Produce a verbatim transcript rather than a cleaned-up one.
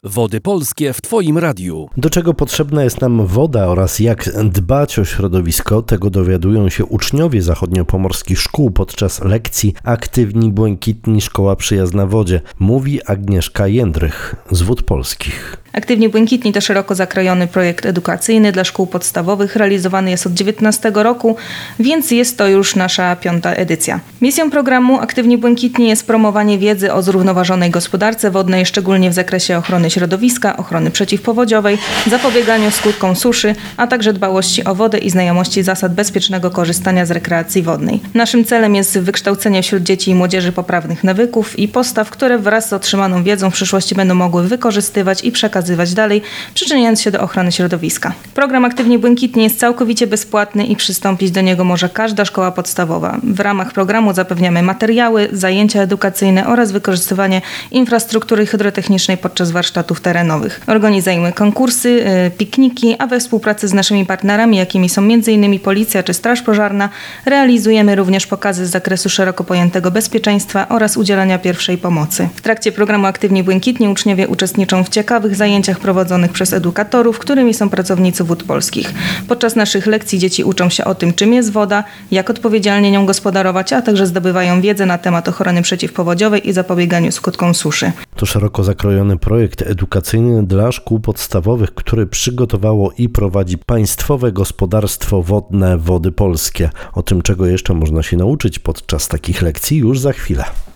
Wody Polskie w Twoim radiu. Do czego potrzebna jest nam woda oraz jak dbać o środowisko, tego dowiadują się uczniowie zachodniopomorskich szkół podczas lekcji Aktywni Błękitni Szkoła Przyjazna Wodzie, mówi Agnieszka Jędrych z Wód Polskich. Aktywni Błękitni to szeroko zakrojony projekt edukacyjny dla szkół podstawowych. Realizowany jest od dziewiętnastego roku, więc jest to już nasza piąta edycja. Misją programu Aktywni Błękitni jest promowanie wiedzy o zrównoważonej gospodarce wodnej, szczególnie w zakresie ochrony środowiska, ochrony przeciwpowodziowej, zapobieganiu skutkom suszy, a także dbałości o wodę i znajomości zasad bezpiecznego korzystania z rekreacji wodnej. Naszym celem jest wykształcenie wśród dzieci i młodzieży poprawnych nawyków i postaw, które wraz z otrzymaną wiedzą w przyszłości będą mogły wykorzystywać i przekazywać dalej, przyczyniając się do ochrony środowiska. Program Aktywni Błękitni jest całkowicie bezpłatny i przystąpić do niego może każda szkoła podstawowa. W ramach programu zapewniamy materiały, zajęcia edukacyjne oraz wykorzystywanie infrastruktury hydrotechnicznej podczas warsztatów terenowych. Organizujemy konkursy, yy, pikniki, a we współpracy z naszymi partnerami, jakimi są między innymi Policja czy Straż Pożarna, realizujemy również pokazy z zakresu szeroko pojętego bezpieczeństwa oraz udzielania pierwszej pomocy. W trakcie programu Aktywni Błękitni uczniowie uczestniczą w ciekawych zajęciach prowadzonych przez edukatorów, którymi są pracownicy Wód Polskich. Podczas naszych lekcji dzieci uczą się o tym, czym jest woda, jak odpowiedzialnie nią gospodarować, a także zdobywają wiedzę na temat ochrony przeciwpowodziowej i zapobieganiu skutkom suszy. To szeroko zakrojony projekt edukacyjny dla szkół podstawowych, który przygotowało i prowadzi Państwowe Gospodarstwo Wodne Wody Polskie. O tym, czego jeszcze można się nauczyć podczas takich lekcji, już za chwilę.